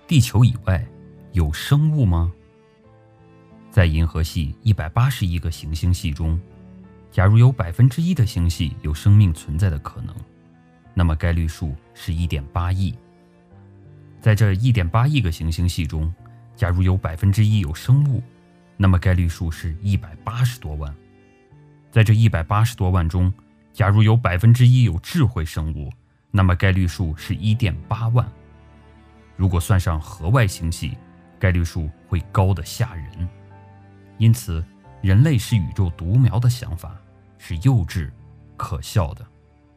地球以外有生物吗？在银河系180亿个行星系中，假如有1%的星系有生命存在的可能，那么概率数是1.8亿。在这1.8亿个行星系中，假如有1%有生物，那么概率数是180多万。在这180多万中，假如有1%有智慧生物，那么概率数是1.8万。如果算上河外星系，概率数会高得吓人。因此，人类是宇宙独苗的想法是幼稚、可笑的。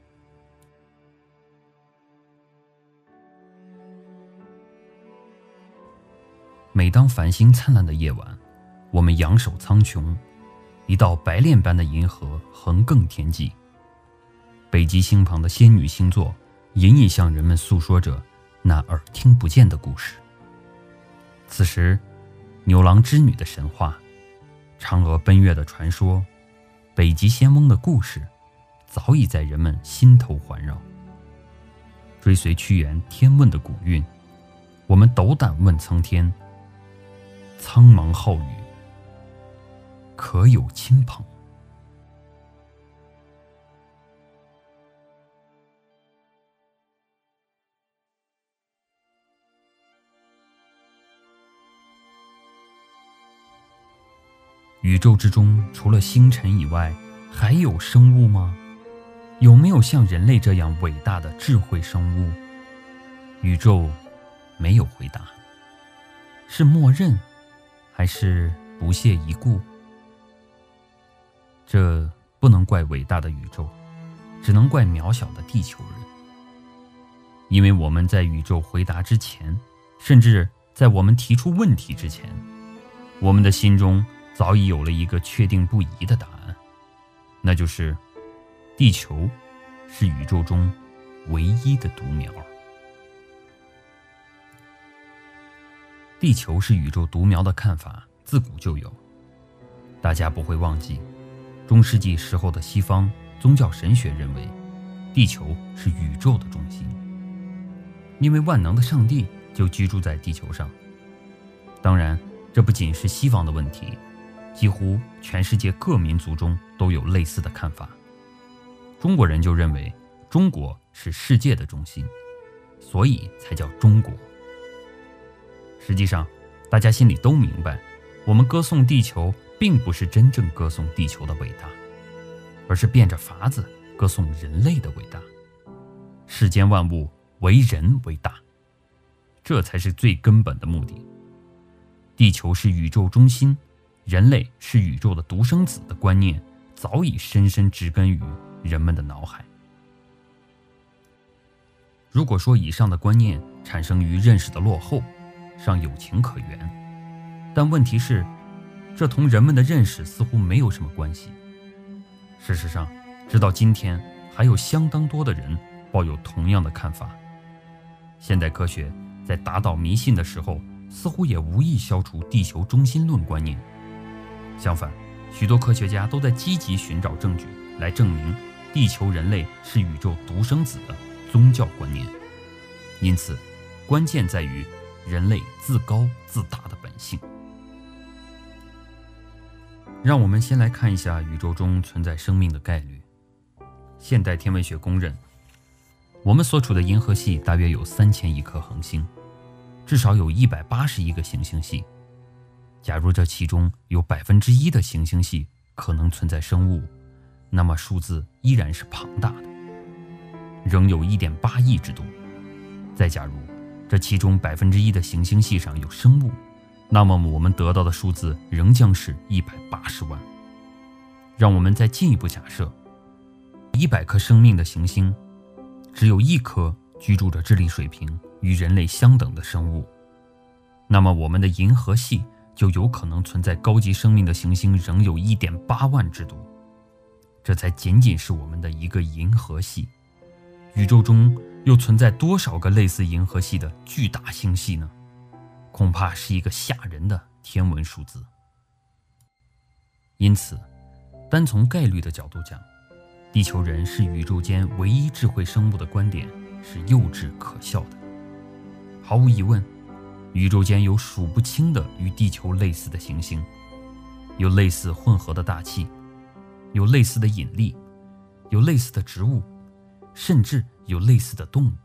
每当繁星灿烂的夜晚，我们仰首苍穹，一道白练般的银河横亘天际。北极星旁的仙女星座隐隐向人们诉说着那耳听不见的故事。此时，牛郎织女的神话，嫦娥奔月的传说，北极仙翁的故事，早已在人们心头环绕。追随屈原《天问》的古韵，我们斗胆问苍天：苍茫浩宇，可有亲朋？宇宙之中，除了星辰以外，还有生物吗？有没有像人类这样伟大的智慧生物？宇宙没有回答，是默认，还是不屑一顾？这不能怪伟大的宇宙，只能怪渺小的地球人。因为我们在宇宙回答之前，甚至在我们提出问题之前，我们的心中早已有了一个确定不疑的答案，那就是地球是宇宙中唯一的独苗。地球是宇宙独苗的看法自古就有，大家不会忘记，中世纪时候的西方宗教神学认为地球是宇宙的中心，因为万能的上帝就居住在地球上。当然，这不仅是西方的问题，几乎全世界各民族中都有类似的看法。中国人就认为中国是世界的中心，所以才叫中国。实际上，大家心里都明白，我们歌颂地球并不是真正歌颂地球的伟大，而是变着法子歌颂人类的伟大。世间万物唯人为大，这才是最根本的目的。地球是宇宙中心，人类是宇宙的独生子的观念早已深深植根于人们的脑海。如果说以上的观念产生于认识的落后，尚有情可原，但问题是，这同人们的认识似乎没有什么关系。事实上，直到今天，还有相当多的人抱有同样的看法。现代科学在打倒迷信的时候，似乎也无意消除地球中心论观念。相反，许多科学家都在积极寻找证据来证明地球人类是宇宙独生子的宗教观念。因此，关键在于人类自高自大的本性。让我们先来看一下宇宙中存在生命的概率。现代天文学公认，我们所处的银河系大约有3000亿颗恒星，至少有180亿个行星系。假如这其中有1%的行星系可能存在生物，那么数字依然是庞大的，仍有1.8亿之多。再假如这其中1%的行星系上有生物，那么我们得到的数字仍将是180万。让我们再进一步假设，100颗生命的行星，只有1颗居住着智力水平与人类相等的生物，那么我们的银河系就有可能存在高级生命的行星仍有1.8万之多。这才仅仅是我们的一个银河系，宇宙中又存在多少个类似银河系的巨大星系呢？恐怕是一个吓人的天文数字。因此，单从概率的角度讲，地球人是宇宙间唯一智慧生物的观点是幼稚可笑的。毫无疑问， 宇宙间有数不清的与地球类似的行星，有类似混合的大气，有类似的引力，有类似的植物，甚至有类似的动物。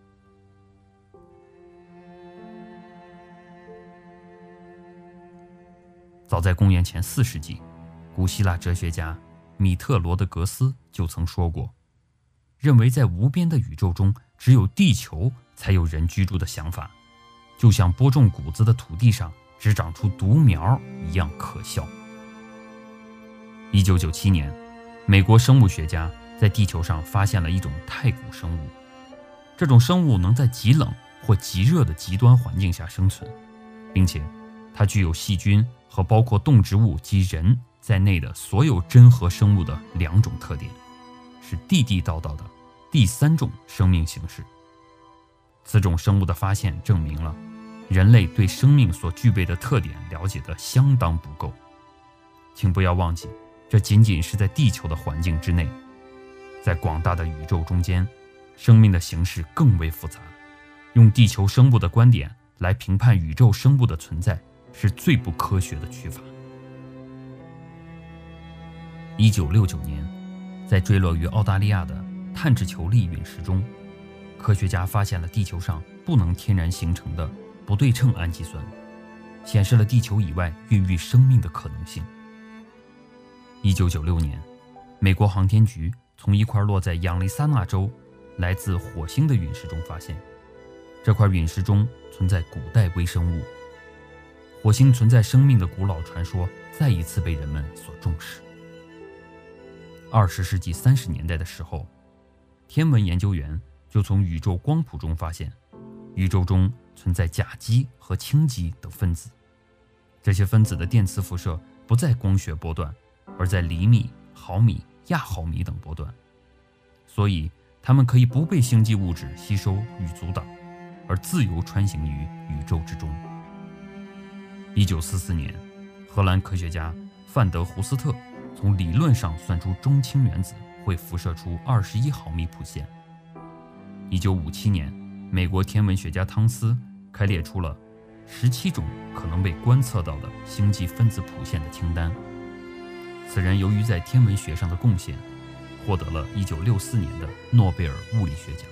早在公元前4世纪，古希腊哲学家米特罗德格斯就曾说过，认为在无边的宇宙中，只有地球才有人居住的想法，就像播种谷子的土地上只长出独苗一样可笑。1997年，美国生物学家在地球上发现了一种太古生物，这种生物能在极冷或极热的极端环境下生存，并且它具有细菌和包括动植物及人在内的所有真核生物的2种特点，是地地道道的第3种生命形式。此种生物的发现证明了人类对生命所具备的特点了解得相当不够。请不要忘记，这仅仅是在地球的环境之内，在广大的宇宙中间，生命的形式更为复杂。用地球生物的观点来评判宇宙生物的存在，是最不科学的取法。1969年，在坠落于澳大利亚的碳质球粒陨石中，科学家发现了地球上不能天然形成的不对称氨基酸，显示了地球以外孕育生命的可能性。1996年，美国航天局从一块落在亚利桑那州来自火星的陨石中发现，这块陨石中存在古代微生物。火星存在生命的古老传说再一次被人们所重视。20世纪30年代的时候，天文研究员就从宇宙光谱中发现，宇宙中存在甲基和氢基等分子。这些分子的电磁辐射不在光学波段，而在厘米、毫米、亚毫米等波段，所以它们可以不被星际物质吸收与阻挡，而自由穿行于宇宙之中。1944年，荷兰科学家范德胡斯特从理论上算出中氢原子会辐射出21毫米谱线。1957年，美国天文学家汤斯开列出了17种可能被观测到的星际分子谱线的清单。此人由于在天文学上的贡献，获得了1964年的诺贝尔物理学奖。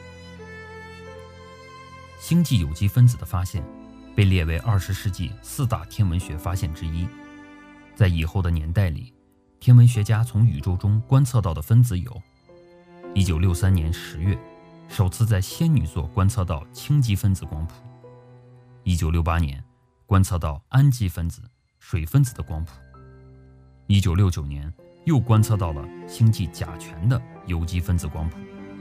星际有机分子的发现被列为20世纪4大天文学发现之一。在以后的年代里，天文学家从宇宙中观测到的分子有：1963年10月，首次在仙女座观测到氢基分子光谱；1968年，观测到氨基分子、水分子的光谱；1969年，又观测到了星际甲醛的有机分子光谱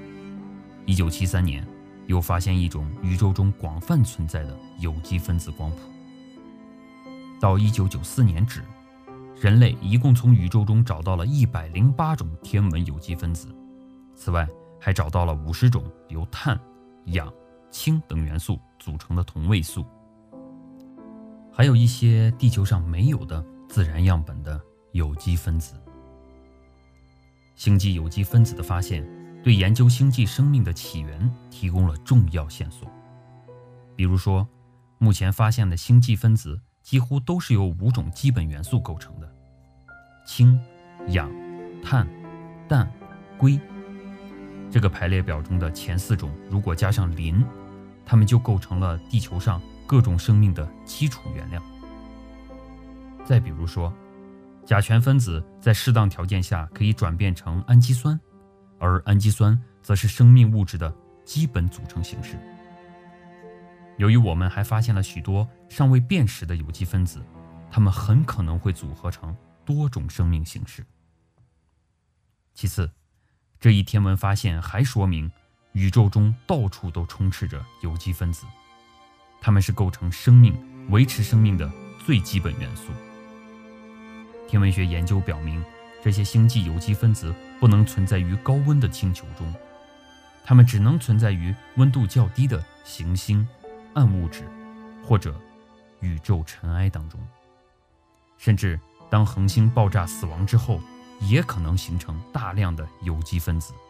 ；1973年，又发现一种宇宙中广泛存在的有机分子光谱。到1994年止，人类一共从宇宙中找到了108种天文有机分子，此外还找到了50种由碳、氧、氢等元素组成的同位素，还有一些地球上没有的自然样本的有机分子。星际有机分子的发现对研究星际生命的起源提供了重要线索。比如说，目前发现的星际分子几乎都是由5种基本元素构成的：氢、氧、碳、氮、硅。这个排列表中的前4种如果加上磷，它们就构成了地球上各种生命的基础原料。再比如说，甲醛分子在适当条件下可以转变成氨基酸，而氨基酸则是生命物质的基本组成形式。由于我们还发现了许多尚未辨识的有机分子，它们很可能会组合成多种生命形式。其次，这一天文发现还说明宇宙中到处都充斥着有机分子，它们是构成生命、维持生命的最基本元素。天文学研究表明，这些星际有机分子不能存在于高温的星球中，它们只能存在于温度较低的行星、暗物质或者宇宙尘埃当中，甚至当恒星爆炸死亡之后，也可能形成大量的有机分子。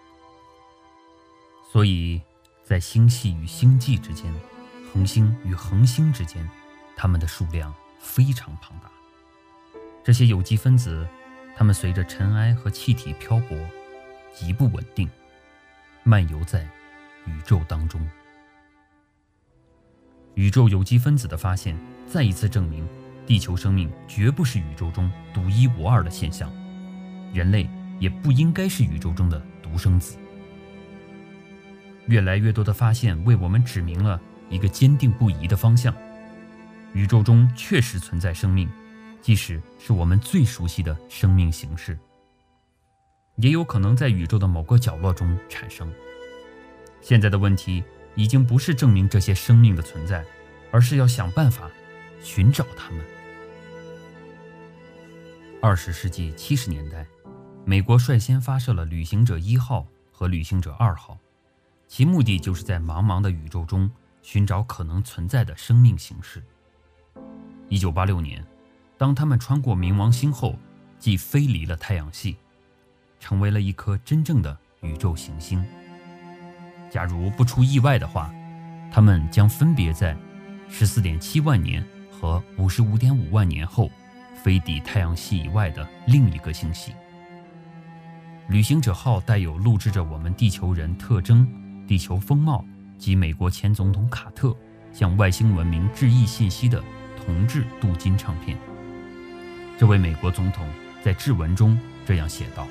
所以，在星系与星际之间，恒星与恒星之间， 它们的数量非常庞大。这些有机分子，它们随着尘埃和气体漂泊，极不稳定，漫游在宇宙当中。宇宙有机分子的发现，再一次证明地球生命绝不是宇宙中独一无二的现象，人类也不应该是宇宙中的独生子。越来越多的发现为我们指明了一个坚定不移的方向：宇宙中确实存在生命，即使是我们最熟悉的生命形式，也有可能在宇宙的某个角落中产生。现在的问题已经不是证明这些生命的存在，而是要想办法寻找它们。20世纪70年代，美国率先发射了旅行者1号和旅行者2号，其目的就是在茫茫的宇宙中寻找可能存在的生命形式。1986年，当他们穿过冥王星后，即飞离了太阳系，成为了一颗真正的宇宙行星。假如不出意外的话，他们将分别在14.7万年和55.5万年后飞抵太阳系以外的另一个星系。旅行者号带有录制着我们地球人特征、地球风貌及美国前总统卡特向外星文明致意信息的铜制镀金唱片。这位美国总统在致文中这样写道：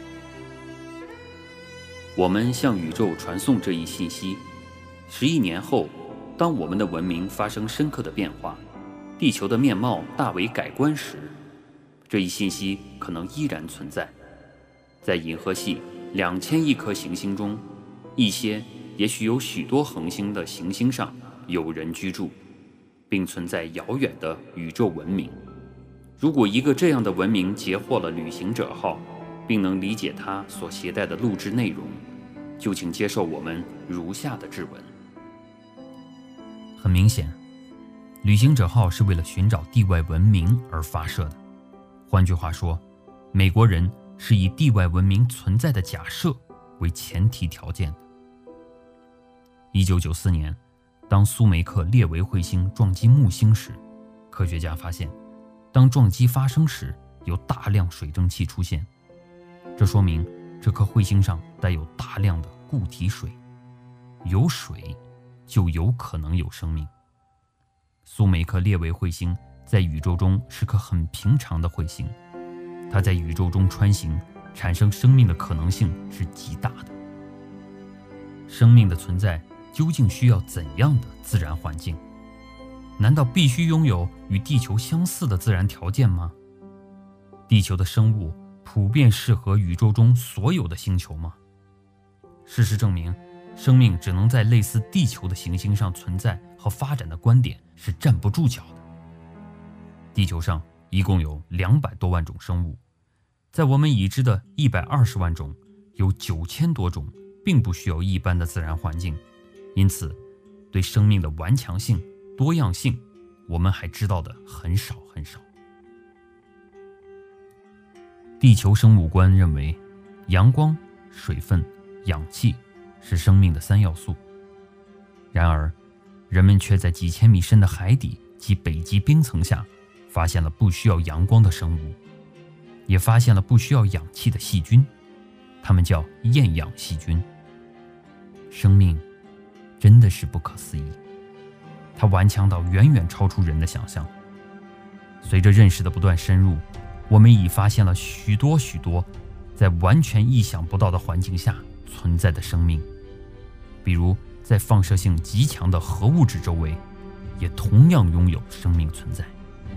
我们向宇宙传送这一信息，10亿年后，当我们的文明发生深刻的变化，地球的面貌大为改观时，这一信息可能依然存在。在银河系2000亿颗行星中，一些也许有许多恒星的行星上有人居住，并存在遥远的宇宙文明。如果一个这样的文明截获了旅行者号，并能理解它所携带的录制内容，就请接受我们如下的质问。很明显，旅行者号是为了寻找地外文明而发射的。换句话说，美国人是以地外文明存在的假设为前提条件的。1994年，当苏梅克列维彗星撞击木星时，科学家发现，当撞击发生时，有大量水蒸气出现，这说明这颗彗星上带有大量的固体水，有水就有可能有生命。苏梅克列维彗星在宇宙中是颗很平常的彗星，它在宇宙中穿行，产生生命的可能性是极大的。生命的存在究竟需要怎样的自然环境？难道必须拥有与地球相似的自然条件吗？地球的生物普遍适合宇宙中所有的星球吗？事实证明，生命只能在类似地球的行星上存在和发展的观点是站不住脚的。地球上一共有200多万种生物，在我们已知的120万种，有9000多种并不需要一般的自然环境，因此对生命的顽强性、多样性，我们还知道的很少很少。地球生物观认为，阳光、水分、氧气是生命的3要素。然而，人们却在几千米深的海底及北极冰层下发现了不需要阳光的生物，也发现了不需要氧气的细菌，它们叫厌氧细菌。生命真的是不可思议，它顽强到远远超出人的想象。随着认识的不断深入，我们已发现了许多在完全意想不到的环境下存在的生命，比如在放射性极强的核物质周围，也同样拥有生命存在。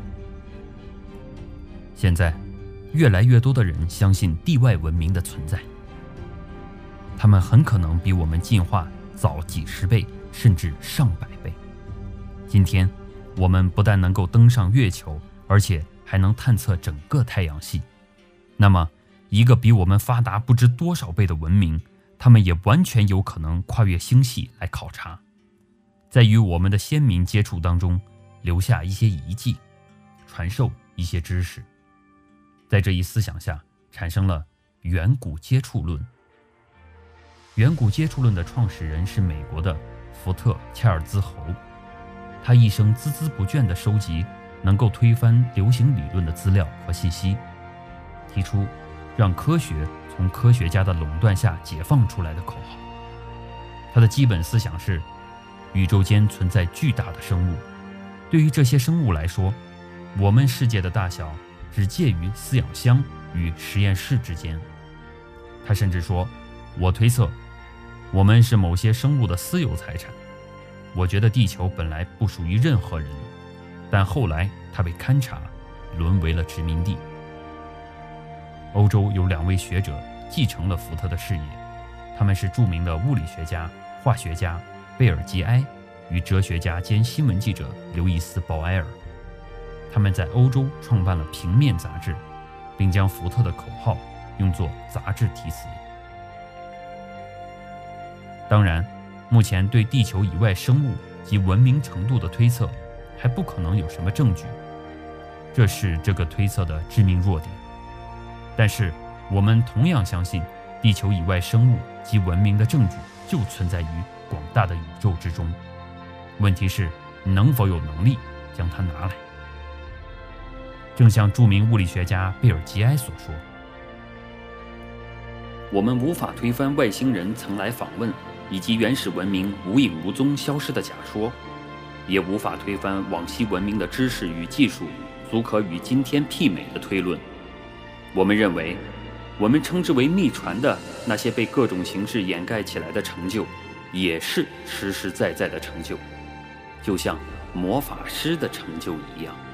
现在，越来越多的人相信地外文明的存在，他们很可能比我们进化早几十倍，甚至上百倍。今天，我们不但能够登上月球，而且还能探测整个太阳系。那么，一个比我们发达不知多少倍的文明，他们也完全有可能跨越星系来考察，在与我们的先民接触当中留下一些遗迹，传授一些知识。在这一思想下，产生了远古接触论。远古接触论的创始人是美国的福特·切尔兹侯，他一生孜孜不倦地收集能够推翻流行理论的资料和信息，提出让科学从科学家的垄断下解放出来的口号。它的基本思想是，宇宙间存在巨大的生物，对于这些生物来说，我们世界的大小只介于饲养箱与实验室之间。他甚至说，我推测我们是某些生物的私有财产。我觉得地球本来不属于任何人，但后来它被勘察，沦为了殖民地。欧洲有2位学者继承了福特的事业，他们是著名的物理学家、化学家贝尔吉埃与哲学家兼新闻记者刘易斯·鲍埃尔。他们在欧洲创办了平面杂志，并将福特的口号用作杂志题词。当然，目前对地球以外生物及文明程度的推测还不可能有什么证据，这是这个推测的致命弱点。但是我们同样相信，地球以外生物及文明的证据就存在于广大的宇宙之中，问题是能否有能力将它拿来。正像著名物理学家贝尔吉埃所说，我们无法推翻外星人曾来访问以及原始文明无影无踪消失的假说，也无法推翻往昔文明的知识与技术足可与今天媲美的推论。我们认为，我们称之为秘传的那些被各种形式掩盖起来的成就，也是实实在在的成就，就像魔法师的成就一样。